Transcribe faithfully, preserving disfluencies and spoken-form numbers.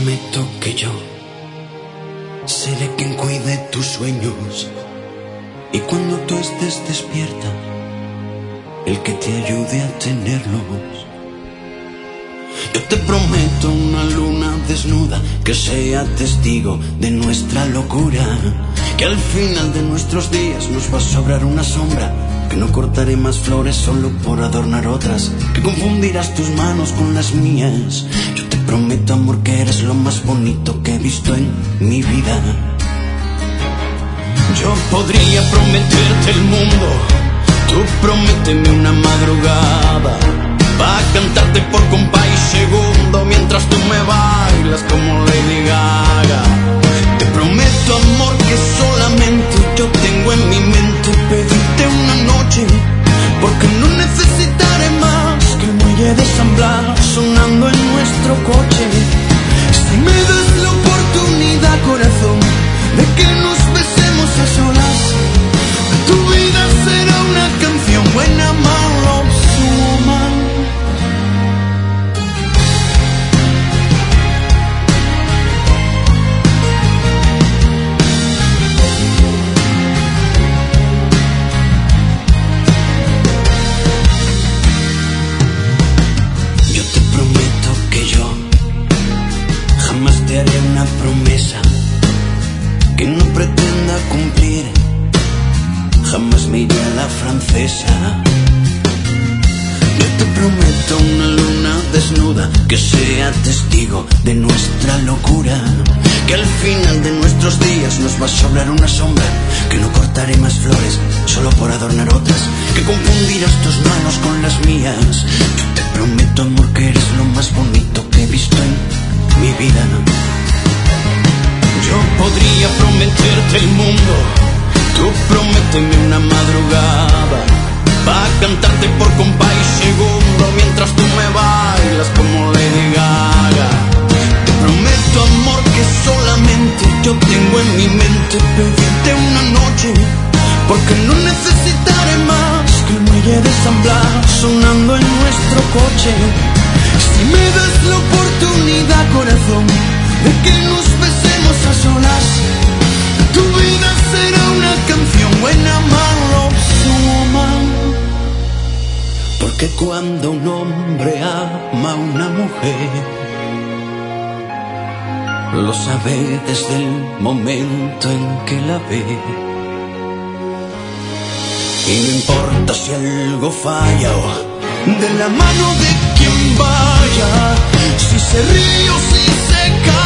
prometo que yo seré quien cuide tus sueños, y cuando tú estés despierta, el que te ayude a tenerlos. Yo te prometo una luna desnuda que sea testigo de nuestra locura, que al final de nuestros días nos va a sobrar una sombra, que no cortaré más flores solo por adornar otras, que confundirás tus manos con las mías. Yo te prometo, amor, que eres lo más bonito que he visto en mi vida. Yo podría prometerte el mundo, tú prométeme una madrugada, pa' cantarte por compás y segundo mientras tú me bailas como Lady Gaga. Te prometo, amor, que solamente yo tengo en mi mente pedirte una noche, porque no necesitaré más que el muelle de San Blas sonando en nuestro coche. Si me das la oportunidad, corazón, de que nos besemos a solas, tu vida será una canción buena, malo, woman. Te haré una promesa que no pretenda cumplir, jamás me iré a la francesa. Yo te prometo una luna desnuda que sea testigo de nuestra locura, que al final de nuestros días nos va a sobrar una sombra, que no cortaré más flores solo por adornar otras, que confundirás tus manos con las mías. Yo te prometo, amor, que eres lo más bonito que he visto en mi vida. Yo podría prometerte el mundo, tú prométeme una madrugada, pa' cantarte por compás y segundo mientras tú me bailas como Lady Gaga. Te prometo, amor, que solamente yo tengo en mi mente pedirte una noche, porque no necesitaré más que el muelle de San Blas sonando en nuestro coche. Si me das la oportunidad, corazón, de que nos besemos a solas, tu vida será una canción buena, malo, woman. Porque cuando un hombre ama a una mujer, lo sabe desde el momento en que la ve. Y no importa si algo falla o de la mano de quien vaya, si se ríe o si se cae,